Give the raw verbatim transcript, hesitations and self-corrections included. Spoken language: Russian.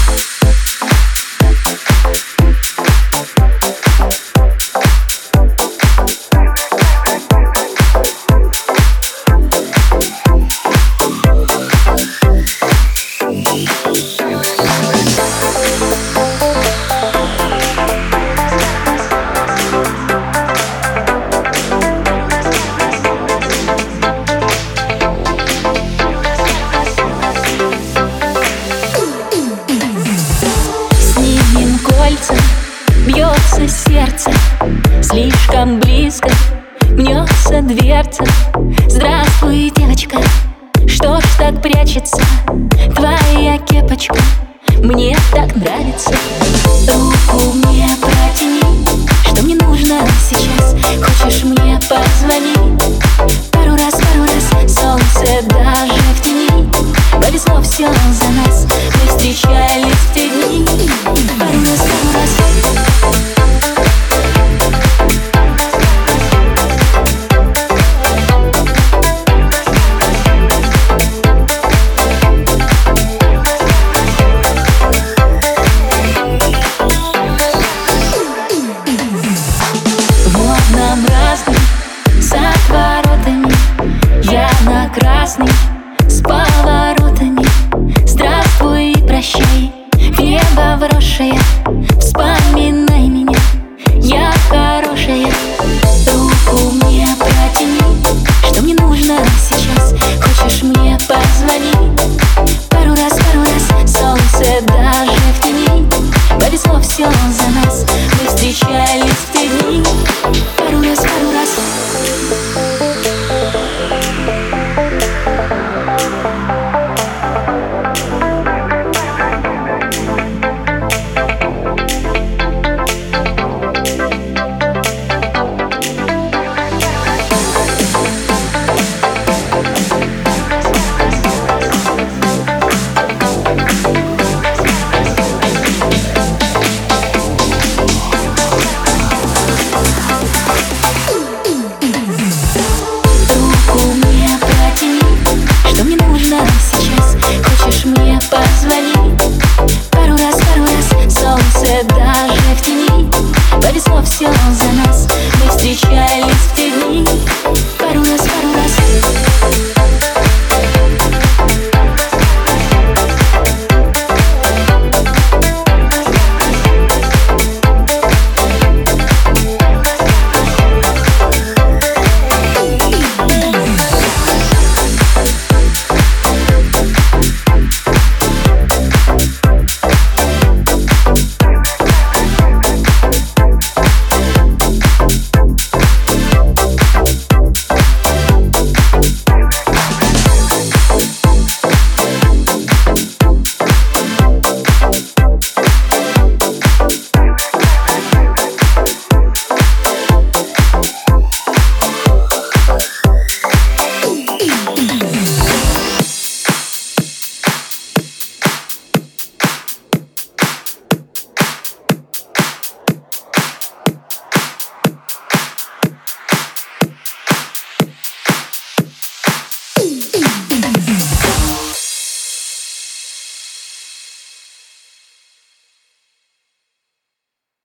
Бьется сердце, слишком близко мнется дверца. Здравствуй, девочка, что ж так прячется твоя кепочка? Мне так нравится. Руку мне протяни, что мне нужно сейчас. Хочешь мне позвони? Пару раз, пару раз, солнце даже в тени. Повезло все за нас, мы встречались в те дни. Пару раз, пару раз. Нам разный, с отворотами, я на красный, с поворотами. Здравствуй и прощай, в небо вросшая